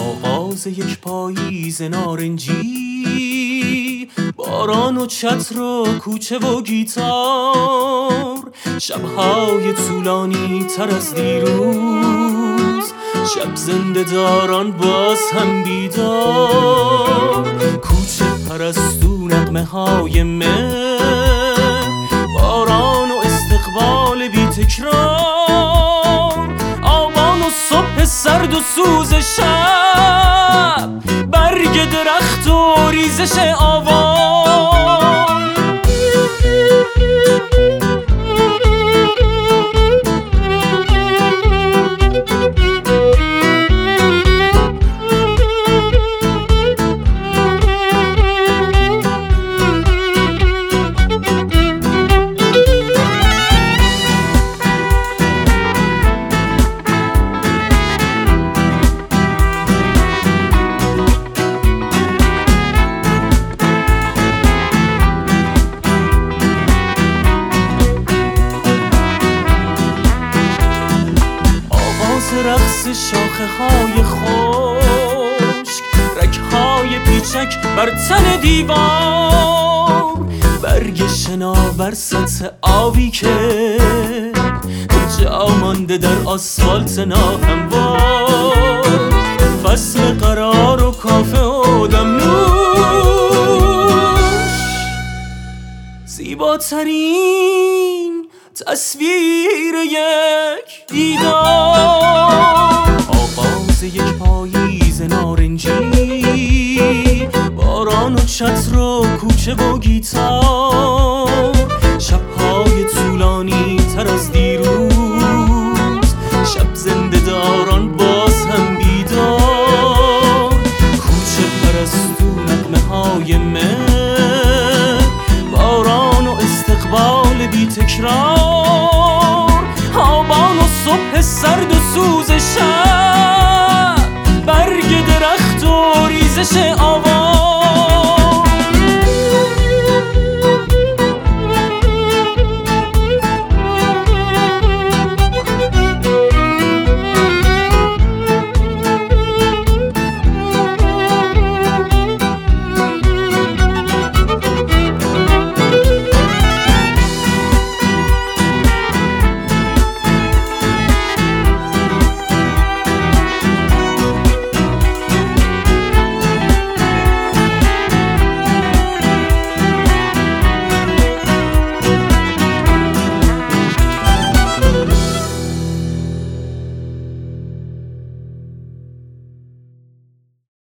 آغاز یک پاییز نارنجی، باران و چتر و کوچه و گیتار، شبهای طولانی تر از دیروز، شب زنده داران باز هم بیدار، کوچه پرستو نغمه های مه، باران و استقبال بی تکرار، آبان و صبح سرد و سوز شب، برگ درخت و ریزش آوار. رقص شاخه های خشک، رگ های پیچک بر تن دیوار، برگ شناور سطح آبی که جا مانده در آسفالت ناهموار، فصل قرار و کافه و دمنوش، زیباترین تصویر یک دیدار. آغاز یک پاییز نارنجی، باران و چتر و کوچه و گیتار، شبهای طولانی تر از دیروز، شب زنده داران باز هم بیدار، کوچه پرستو نغمه های مه، باران و استقبال بی تکرار، آبان و صبح سرد و سوز شب،